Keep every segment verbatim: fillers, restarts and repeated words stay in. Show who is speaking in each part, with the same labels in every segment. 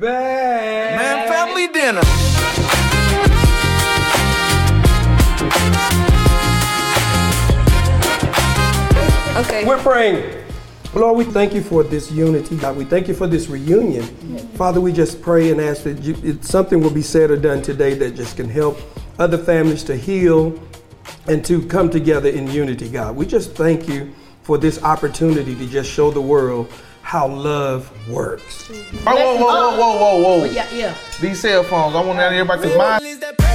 Speaker 1: back.
Speaker 2: Man, family dinner.
Speaker 1: Okay. We're praying. Lord, we thank you for this unity. God, we thank you for this reunion. Father, we just pray and ask that you, it, something will be said or done today that just can help other families to heal and to come together in unity, God. We just thank you for this opportunity to just show the world how love works.
Speaker 3: Oh, whoa, whoa, whoa, whoa, whoa, whoa.
Speaker 4: Yeah, yeah.
Speaker 3: These cell phones, I want everybody to mind.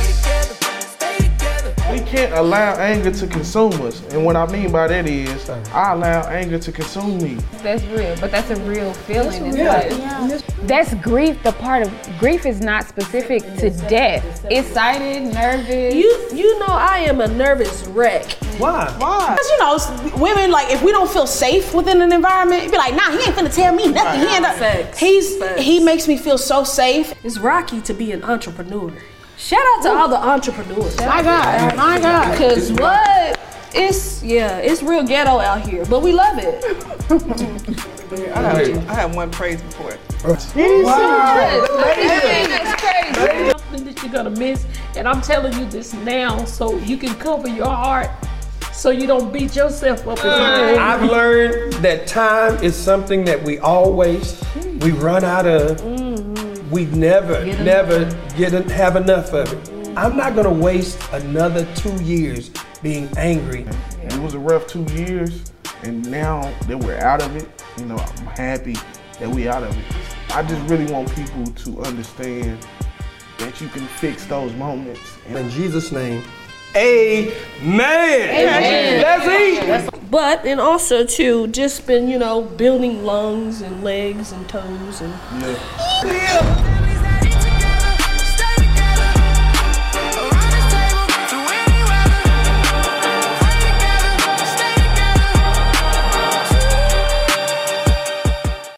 Speaker 3: We can't allow anger to consume us. And what I mean by that is, I allow anger to consume me.
Speaker 5: That's real, but that's a real feeling. It's
Speaker 1: Yeah.
Speaker 5: like, yeah. That's grief. The part of grief is not specific to death. Excited, nervous.
Speaker 4: You you know I am a nervous wreck.
Speaker 1: Why?
Speaker 4: Why? Because, you know, women, like, if we don't feel safe within an environment, it'd be like, nah, he ain't finna tell me nothing. He, ain't
Speaker 6: Facts.
Speaker 4: He's,
Speaker 6: Facts.
Speaker 4: he makes me feel so safe. It's rocky to be an entrepreneur. Shout out to all the entrepreneurs.
Speaker 5: My God, my God.
Speaker 4: Because what? It's, yeah, it's real ghetto out here, but we love it.
Speaker 6: I have, I have one praise report.
Speaker 4: Wow.
Speaker 5: That's crazy.
Speaker 7: Something that you're gonna miss, and I'm telling you this now so you can cover your heart so you don't beat yourself up.
Speaker 1: I've learned that time is something that we all waste, we run out of, we never, never get en- have enough of it. I'm not gonna waste another two years being angry.
Speaker 3: It was a rough two years, and now that we're out of it, you know, I'm happy that we out of it. I just really want people to understand that you can fix those moments.
Speaker 1: In Jesus' name, amen. Amen. Let's eat.
Speaker 4: But, and also, too, just been, you know, building lungs and legs and toes and...
Speaker 3: Yeah.